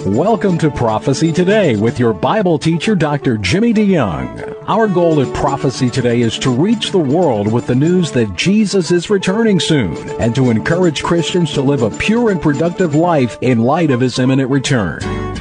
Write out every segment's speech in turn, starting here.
Welcome to Prophecy Today with your Bible teacher, Dr. Jimmy DeYoung. Our goal at Prophecy Today is to reach the world with the news that Jesus is returning soon and to encourage Christians to live a pure and productive life in light of His imminent return.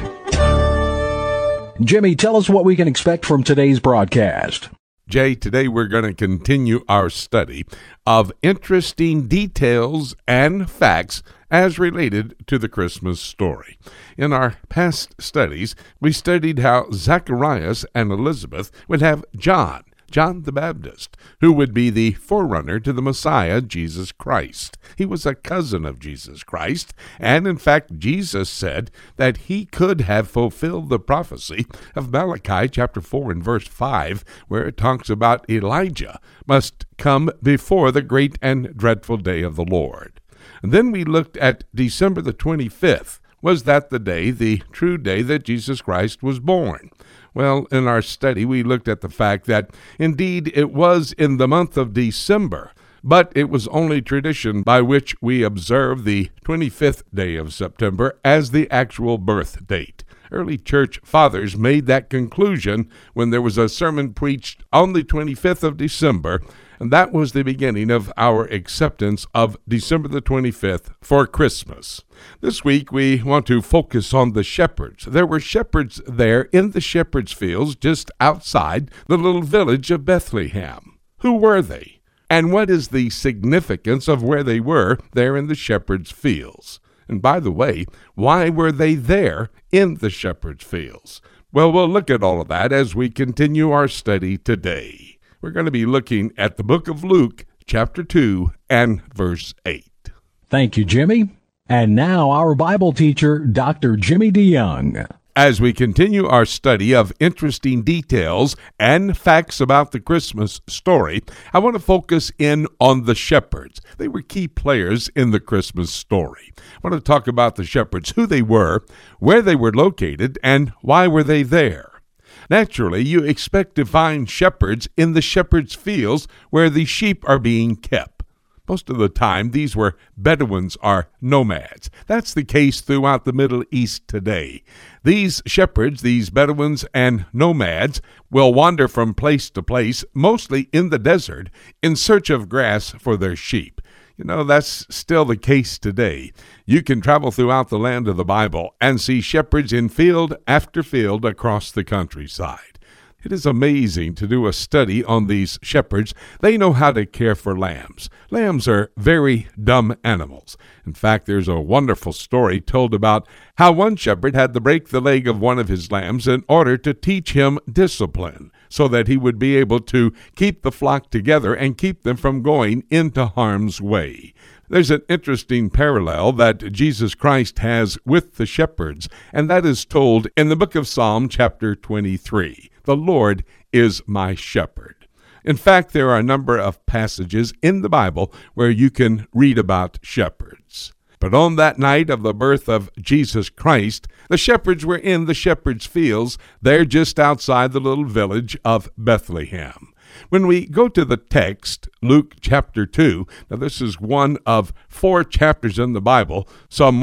Jimmy, tell us what we can expect from today's broadcast. Jay, today we're going to continue our study of interesting details and facts as related to the Christmas story. In our past studies, we studied how Zacharias and Elizabeth would have John the Baptist, who would be the forerunner to the Messiah, Jesus Christ. He was a cousin of Jesus Christ, and in fact, Jesus said that he could have fulfilled the prophecy of Malachi chapter 4 and verse 5, where it talks about Elijah must come before the great and dreadful day of the Lord. And then we looked at December the 25th. Was that the day, the true day that Jesus Christ was born? Well, in our study, we looked at the fact that, indeed, it was in the month of December, but it was only tradition by which we observe the 25th day of September as the actual birth date. Early church fathers made that conclusion when there was a sermon preached on the 25th of December, and that was the beginning of our acceptance of December the 25th for Christmas. This week, we want to focus on the shepherds. There were shepherds there in the shepherds' fields just outside the little village of Bethlehem. Who were they? And what is the significance of where they were there in the shepherds' fields? And by the way, why were they there in the shepherds' fields? Well, we'll look at all of that as we continue our study today. We're going to be looking at the book of Luke, chapter 2, and verse 8. Thank you, Jimmy. And now our Bible teacher, Dr. Jimmy DeYoung. As we continue our study of interesting details and facts about the Christmas story, I want to focus in on the shepherds. They were key players in the Christmas story. I want to talk about the shepherds, who they were, where they were located, and why were they there. Naturally, you expect to find shepherds in the shepherds' fields where the sheep are being kept. Most of the time, these were Bedouins or nomads. That's the case throughout the Middle East today. These shepherds, these Bedouins and nomads, will wander from place to place, mostly in the desert, in search of grass for their sheep. You know, that's still the case today. You can travel throughout the land of the Bible and see shepherds in field after field across the countryside. It is amazing to do a study on these shepherds. They know how to care for lambs. Lambs are very dumb animals. In fact, there's a wonderful story told about how one shepherd had to break the leg of one of his lambs in order to teach him discipline, so that he would be able to keep the flock together and keep them from going into harm's way. There's an interesting parallel that Jesus Christ has with the shepherds, and that is told in the book of Psalm chapter 23. The Lord is my shepherd. In fact, there are a number of passages in the Bible where you can read about shepherds. But on that night of the birth of Jesus Christ, the shepherds were in the shepherds' fields, there just outside the little village of Bethlehem. When we go to the text, Luke chapter 2, now this is one of 4 chapters in the Bible, some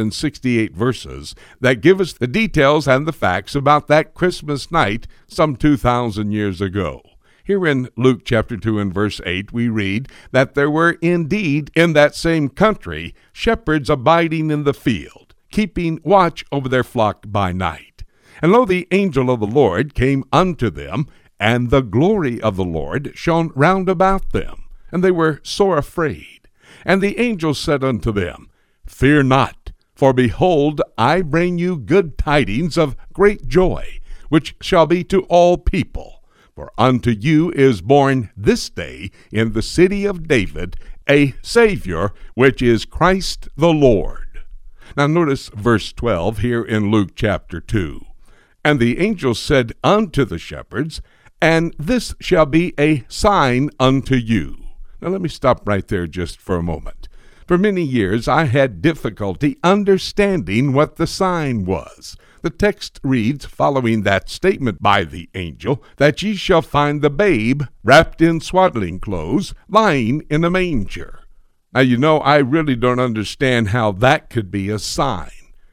168 verses, that give us the details and the facts about that Christmas night some 2,000 years ago. Here in Luke chapter 2 and verse 8, we read that there were indeed in that same country shepherds abiding in the field, keeping watch over their flock by night. And lo, the angel of the Lord came unto them, and the glory of the Lord shone round about them, and they were sore afraid. And the angel said unto them, Fear not, for behold, I bring you good tidings of great joy, which shall be to all people. For unto you is born this day in the city of David a Savior, which is Christ the Lord. Now notice verse 12 here in Luke chapter 2. And the angel said unto the shepherds, And this shall be a sign unto you. Now let me stop right there just for a moment. For many years I had difficulty understanding what the sign was. The text reads, following that statement by the angel, that ye shall find the babe wrapped in swaddling clothes, lying in a manger. Now, you know, I really don't understand how that could be a sign.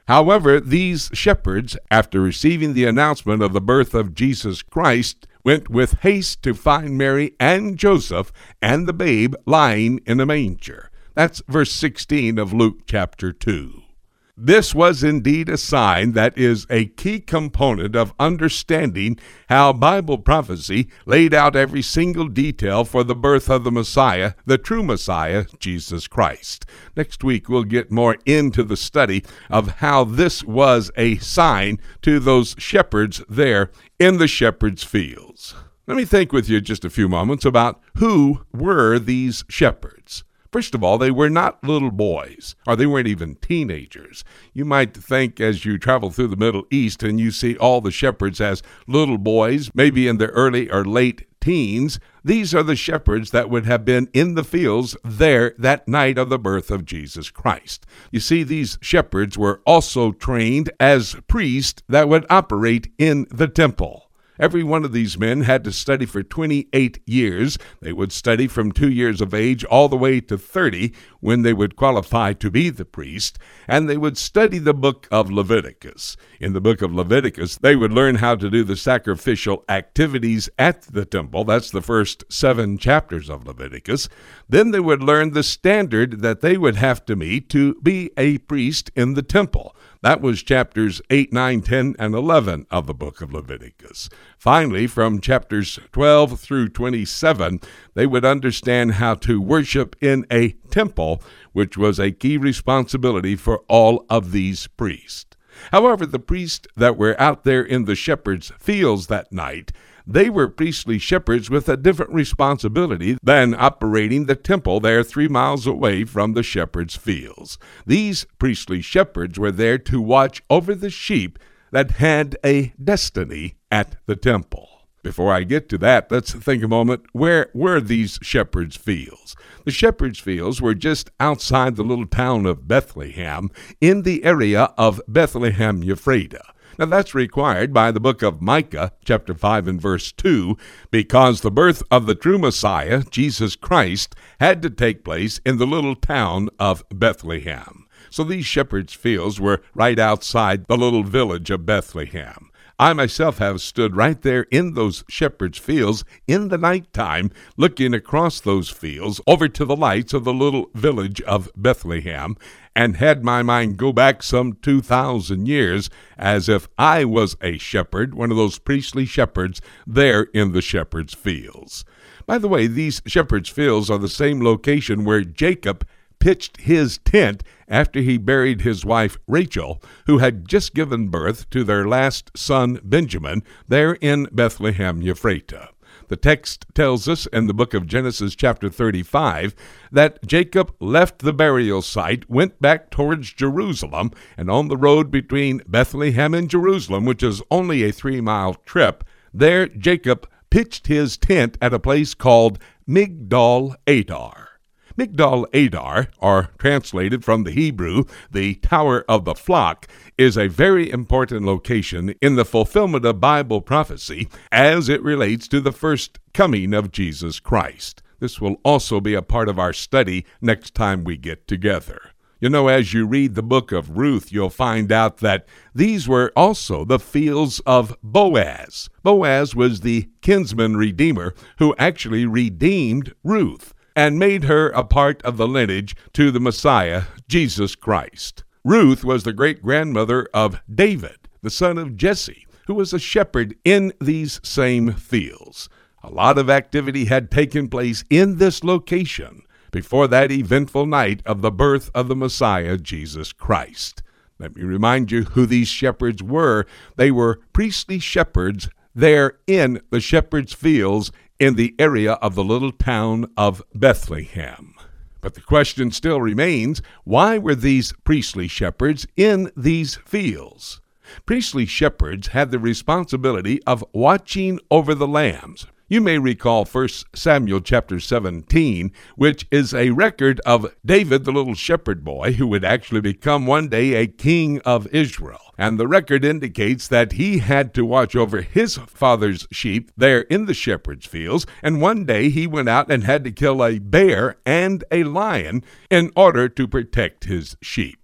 However, these shepherds, after receiving the announcement of the birth of Jesus Christ, went with haste to find Mary and Joseph and the babe lying in a manger. That's verse 16 of Luke chapter 2. This was indeed a sign that is a key component of understanding how Bible prophecy laid out every single detail for the birth of the Messiah, the true Messiah, Jesus Christ. Next week, we'll get more into the study of how this was a sign to those shepherds there in the shepherds' fields. Let me think with you just a few moments about who were these shepherds. First of all, they were not little boys, or they weren't even teenagers. You might think as you travel through the Middle East and you see all the shepherds as little boys, maybe in their early or late teens, these are the shepherds that would have been in the fields there that night of the birth of Jesus Christ. You see, these shepherds were also trained as priests that would operate in the temple. Every one of these men had to study for 28 years. They would study from 2 years of age all the way to 30 when they would qualify to be the priest, and they would study the book of Leviticus. In the book of Leviticus, they would learn how to do the sacrificial activities at the temple. That's the first 7 chapters of Leviticus. Then they would learn the standard that they would have to meet to be a priest in the temple. That was chapters 8, 9, 10, and 11 of the book of Leviticus. Finally, from chapters 12 through 27, they would understand how to worship in a temple, which was a key responsibility for all of these priests. However, the priests that were out there in the shepherds' fields that night, they were priestly shepherds with a different responsibility than operating the temple there 3 miles away from the shepherds' fields. These priestly shepherds were there to watch over the sheep that had a destiny at the temple. Before I get to that, let's think a moment, where were these shepherds' fields? The shepherds' fields were just outside the little town of Bethlehem, in the area of Bethlehem Ephrata. Now, that's required by the book of Micah, chapter 5 and verse 2, because the birth of the true Messiah, Jesus Christ, had to take place in the little town of Bethlehem. So these shepherds' fields were right outside the little village of Bethlehem. I myself have stood right there in those shepherds' fields in the nighttime, looking across those fields over to the lights of the little village of Bethlehem, and had my mind go back some 2,000 years as if I was a shepherd, one of those priestly shepherds there in the shepherds' fields. By the way, these shepherds' fields are the same location where Jacob pitched his tent after he buried his wife Rachel, who had just given birth to their last son Benjamin, there in Bethlehem Ephrata. The text tells us in the book of Genesis chapter 35 that Jacob left the burial site, went back towards Jerusalem, and on the road between Bethlehem and Jerusalem, which is only a 3-mile trip, there Jacob pitched his tent at a place called Migdal Adar. Migdal Adar, or translated from the Hebrew, the Tower of the Flock, is a very important location in the fulfillment of Bible prophecy as it relates to the first coming of Jesus Christ. This will also be a part of our study next time we get together. You know, as you read the book of Ruth, you'll find out that these were also the fields of Boaz. Boaz was the kinsman redeemer who actually redeemed Ruth and made her a part of the lineage to the Messiah, Jesus Christ. Ruth was the great-grandmother of David, the son of Jesse, who was a shepherd in these same fields. A lot of activity had taken place in this location before that eventful night of the birth of the Messiah, Jesus Christ. Let me remind you who these shepherds were. They were priestly shepherds there in the shepherds' fields in the area of the little town of Bethlehem. But the question still remains, why were these priestly shepherds in these fields? Priestly shepherds had the responsibility of watching over the lambs. You may recall 1 Samuel chapter 17, which is a record of David, the little shepherd boy, who would actually become one day a king of Israel. And the record indicates that he had to watch over his father's sheep there in the shepherd's fields, and one day he went out and had to kill a bear and a lion in order to protect his sheep.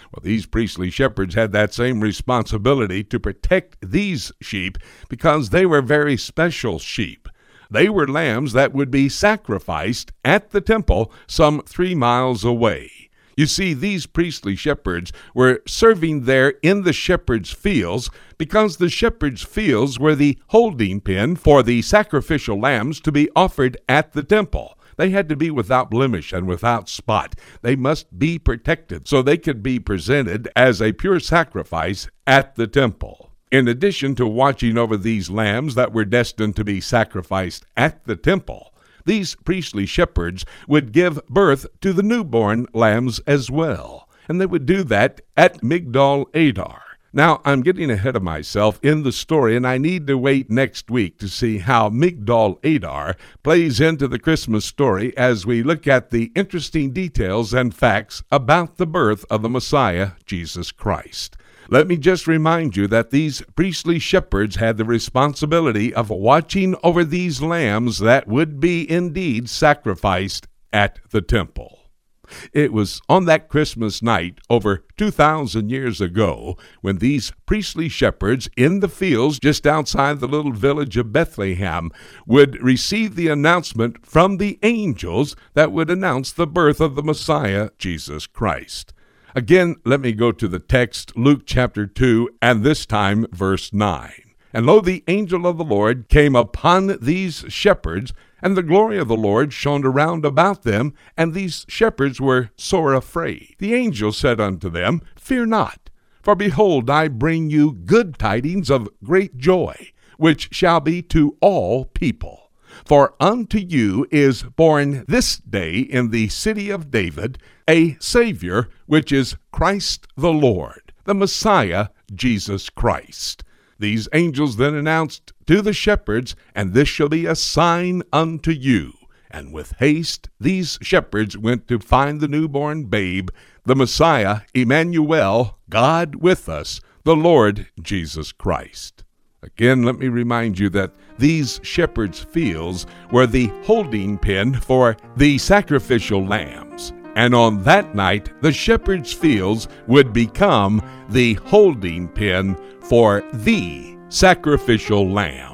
Well, these priestly shepherds had that same responsibility to protect these sheep because they were very special sheep. They were lambs that would be sacrificed at the temple some 3 miles away. You see, these priestly shepherds were serving there in the shepherd's fields because the shepherd's fields were the holding pen for the sacrificial lambs to be offered at the temple. They had to be without blemish and without spot. They must be protected so they could be presented as a pure sacrifice at the temple. In addition to watching over these lambs that were destined to be sacrificed at the temple, these priestly shepherds would give birth to the newborn lambs as well, and they would do that at Migdal Adar. Now, I'm getting ahead of myself in the story, and I need to wait next week to see how Migdal Adar plays into the Christmas story as we look at the interesting details and facts about the birth of the Messiah, Jesus Christ. Let me just remind you that these priestly shepherds had the responsibility of watching over these lambs that would be indeed sacrificed at the temple. It was on that Christmas night over 2,000 years ago when these priestly shepherds in the fields just outside the little village of Bethlehem would receive the announcement from the angels that would announce the birth of the Messiah, Jesus Christ. Again, let me go to the text, Luke chapter 2, and this time verse 9. And lo, the angel of the Lord came upon these shepherds, and the glory of the Lord shone around about them, and these shepherds were sore afraid. The angel said unto them, Fear not, for behold, I bring you good tidings of great joy, which shall be to all people. For unto you is born this day in the city of David a Savior, which is Christ the Lord, the Messiah, Jesus Christ. These angels then announced to the shepherds, And this shall be a sign unto you. And with haste these shepherds went to find the newborn babe, the Messiah, Emmanuel, God with us, the Lord Jesus Christ. Again, let me remind you that these shepherds' fields were the holding pen for the sacrificial lambs. And on that night, the shepherds' fields would become the holding pen for the sacrificial lamb.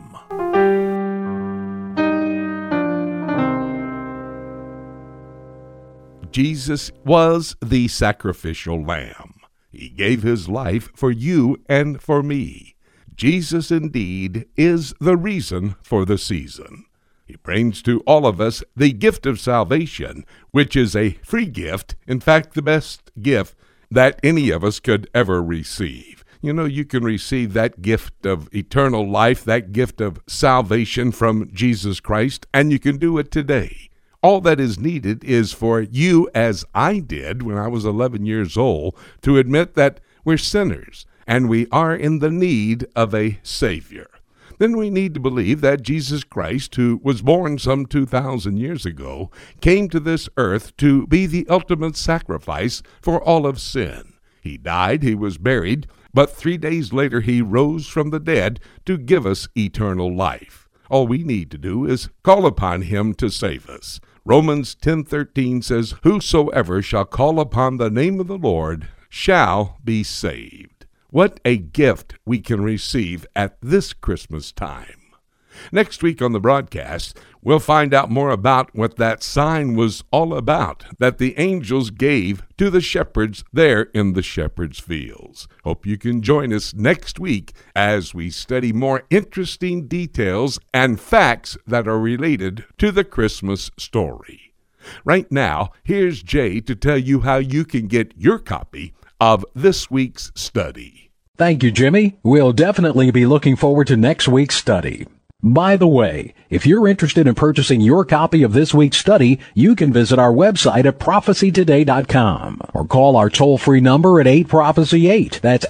Jesus was the sacrificial lamb. He gave his life for you and for me. Jesus indeed is the reason for the season. He brings to all of us the gift of salvation, which is a free gift, in fact, the best gift that any of us could ever receive. You know, you can receive that gift of eternal life, that gift of salvation from Jesus Christ, and you can do it today. All that is needed is for you, as I did when I was 11 years old, to admit that we're sinners and we are in the need of a Savior. Then we need to believe that Jesus Christ, who was born some 2,000 years ago, came to this earth to be the ultimate sacrifice for all of sin. He died, he was buried, but 3 days later he rose from the dead to give us eternal life. All we need to do is call upon him to save us. Romans 10:13 says, Whosoever shall call upon the name of the Lord shall be saved. What a gift we can receive at this Christmas time. Next week on the broadcast, we'll find out more about what that sign was all about that the angels gave to the shepherds there in the shepherds' fields. Hope you can join us next week as we study more interesting details and facts that are related to the Christmas story. Right now, here's Jay to tell you how you can get your copy of this week's study. Thank you, Jimmy. We'll definitely be looking forward to next week's study. By the way, if you're interested in purchasing your copy of this week's study, you can visit our website at prophecytoday.com or call our toll-free number at 8Prophecy8. That's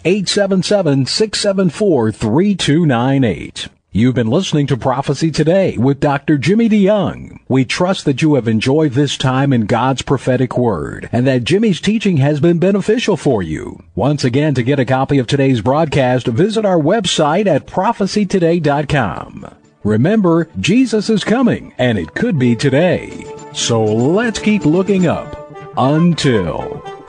877-674-3298. You've been listening to Prophecy Today with Dr. Jimmy DeYoung. We trust that you have enjoyed this time in God's prophetic word and that Jimmy's teaching has been beneficial for you. Once again, to get a copy of today's broadcast, visit our website at prophecytoday.com. Remember, Jesus is coming, and it could be today. So let's keep looking up. Until